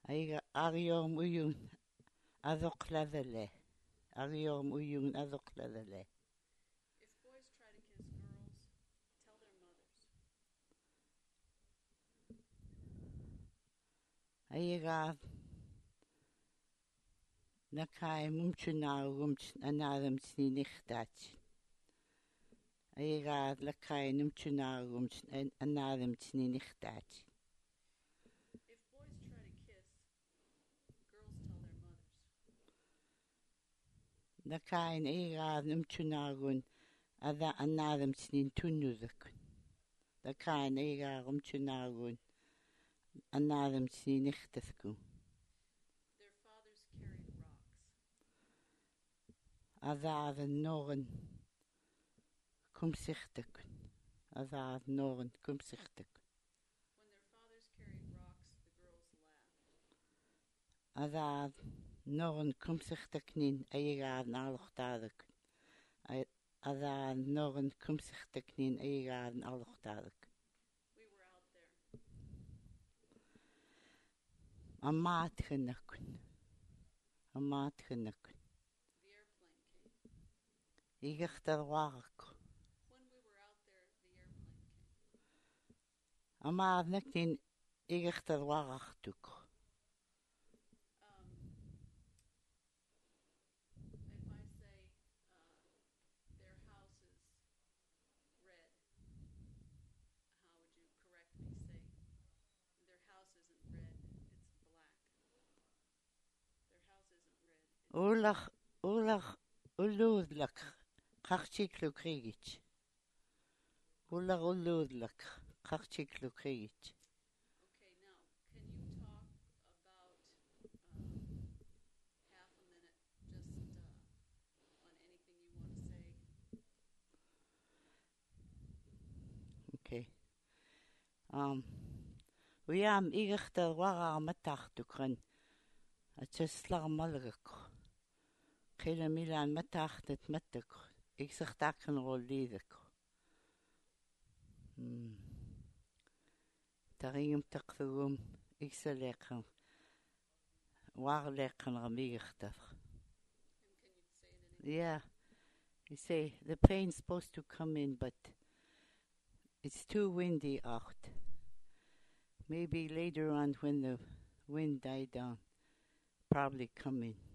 Aiga ariom uyun azoqladale. Ariom uyun azoqladale. If boys try to kiss girls, tell their mothers. Aiga nakai mumchunarumch anadamtsni nichtach. Aiga lakai numchunarumch anadamtsni nichtach. If boys try to kiss, girls tell their mothers. Nakain aiga numchunarun ada anadamtsni tunuzakun. Nakain aiga rumchunarun anadamtsni nichtaskun. Their fathers carried rocks. Azad noren kumsichtakun. Azad noren kumsichtakun. When their fathers carried rocks, the girls laughed. Azad noren kumsichtaknin aiga nalochtadakun. Azad noren kumsichtaknin aiga nalochtadakun. We were out there. Amatgenakun. Amatgenakun. The airplane came. Igachtarwarak. When we were out there, the airplane came. Amatnaknin igachtarwaraktuk. If I say their house is red, how would you correct me? Say, their house isn't red, it's black. Their house isn't red. Ulach uludlak. Kachiklu krigich. Ulach uludlak. Kachiklu krigich. Okay, now, can you talk about half a minute just on anything you want to say? Okay. We am igachtarwarar matachtukran. Atjeslar malgak. Kila milan matachtet matuk. Ik zeg takken rollidik. Taringum takthugum. Ik zal lekken. Waar lekken ramigachtar. And can you say it in English? Yeah. You say the plane's supposed to come in, but it's too windy out. Maybe later on when the wind died down, probably come in.